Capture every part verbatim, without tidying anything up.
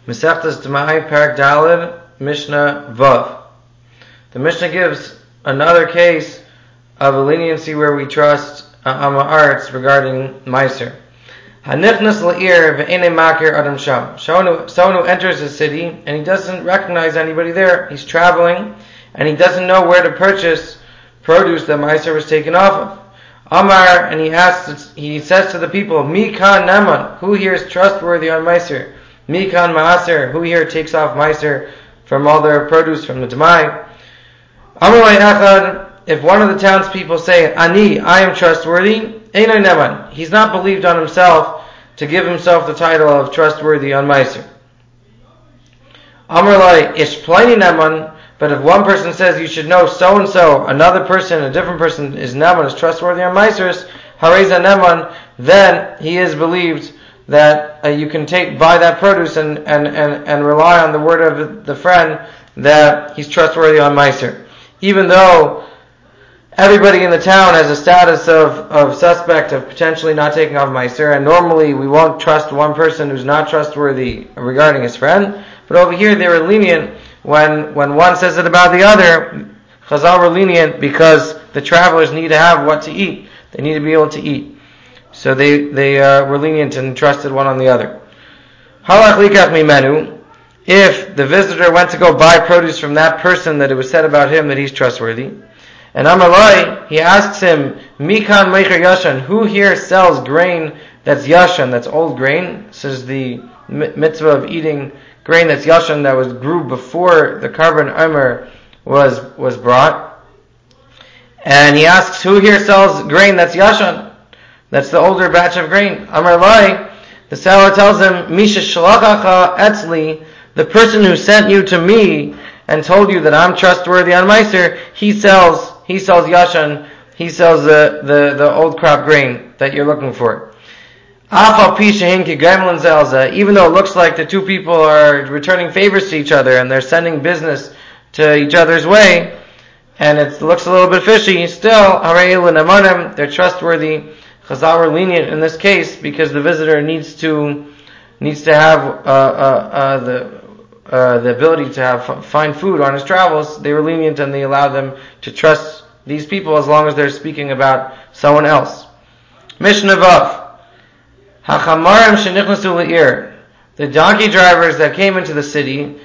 Masechtas Demai Parak Daled Mishnah Vav. The Mishnah gives another case of a leniency where we trust uh, Amma Arts regarding Meiser. Hanichnas La'ir Ve'ene Makir Adam Sham. Someone who enters a city and he doesn't recognize anybody there. He's traveling and he doesn't know where to purchase produce that Meiser was taken off of. Amar, and he asks, he says to the people, Mikan Naman, who here is trustworthy on Meiser? Mikan Maaser, who here takes off Meiser from all their produce from the Demai? Amalai Echad, if one of the townspeople say, Ani, I am trustworthy, Einoi Naman, he's not believed on himself to give himself the title of trustworthy on Meiser. Amalai Ishplaini Naman, but if one person says you should know so and so, another person, a different person is Naman, is trustworthy on Meisers, Hareza Naman, then he is believed that uh, you can take buy that produce and, and, and, and rely on the word of the friend that he's trustworthy on Meiser. Even though everybody in the town has a status of, of suspect of potentially not taking off Meiser, and normally we won't trust one person who's not trustworthy regarding his friend, but over here they were lenient. When when one says it about the other, Chazal were lenient because the travelers need to have what to eat. They need to be able to eat. So they they uh, were lenient and trusted one on the other. Halach likach mimenu, if the visitor went to go buy produce from that person that it was said about him that he's trustworthy, and Amalai, he asks him, Mikan meicher yashan, who here sells grain that's yashan, that's old grain? This is the mitzvah of eating grain that's yashan, that was grew before the carbon omer was was brought. And he asks, who here sells grain that's yashan? That's the older batch of grain. Amar Lai, the seller tells him, Misha shalakacha etzli, the person who sent you to me and told you that I'm trustworthy on Meiser, he sells he sells yashan, he sells the, the, the old crop grain that you're looking for. Even though it looks like the two people are returning favors to each other and they're sending business to each other's way, and it looks a little bit fishy, still, they're trustworthy. Chazal were lenient in this case because the visitor needs to needs to have uh, uh, uh, the uh, the ability to have find food on his travels. They were lenient and they allowed them to trust these people as long as they're speaking about someone else. Mishnah Vav. Hachamarim shenichnasu le'ir, the donkey drivers that came into the city,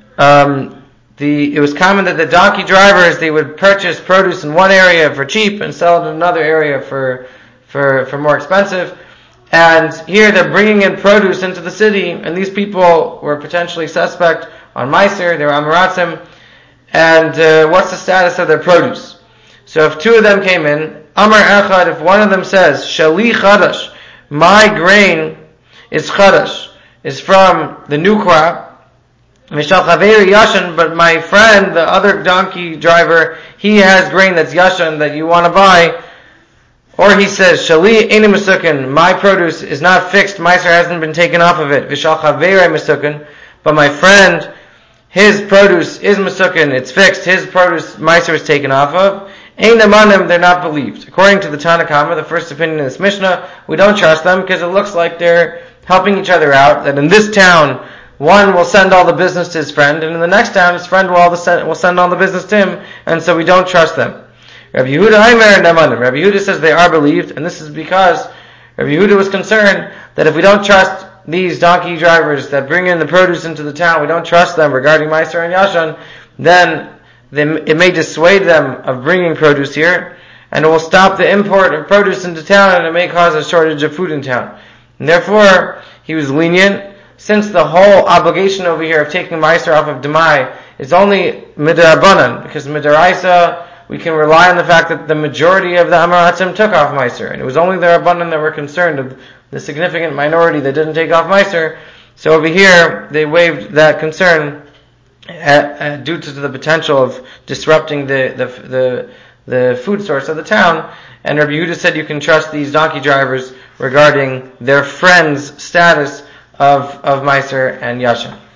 um, the it was common that the donkey drivers, they would purchase produce in one area for cheap and sell it in another area for for for more expensive. And here they're bringing in produce into the city, and these people were potentially suspect on Meiser, they were Amaratzim, and uh, what's the status of their produce? So if two of them came in, Amar Echad, if one of them says, Shali Chadash, my grain is chadash, is from the new crop. Mishal chaveri yashan, but my friend, the other donkey driver, he has grain that's yashan that you want to buy. Or he says, Shali eni mesukin, my produce is not fixed, Meiser hasn't been taken off of it. Vishal chaveri mesukin, but my friend, his produce is mesukin, it's fixed, his produce Meiser is taken off of. Ein namanim, they're not believed. According to the Tanna Kama, the first opinion in this Mishnah, we don't trust them because it looks like they're helping each other out. That in this town, one will send all the business to his friend, and in the next town, his friend will, all the send, will send all the business to him, and so we don't trust them. Rabbi Yehuda Aimer namanim. Rabbi Yehuda says they are believed, and this is because Rabbi Yehuda was concerned that if we don't trust these donkey drivers that bring in the produce into the town, we don't trust them regarding Meiser and Yashan, then They, it may dissuade them of bringing produce here, and it will stop the import of produce into town, and it may cause a shortage of food in town. And therefore, he was lenient, since the whole obligation over here of taking Meiser off of Demai is only midarabanan, because midaraisa, we can rely on the fact that the majority of the Amaratzim took off Meiser, and it was only the Rabbanan that were concerned of the significant minority that didn't take off Meiser. So over here, they waived that concern Uh, uh, due to the potential of disrupting the, the the the food source of the town. And Rabbi Yehuda said you can trust these donkey drivers regarding their friends' status of, of Meiser and Yashan.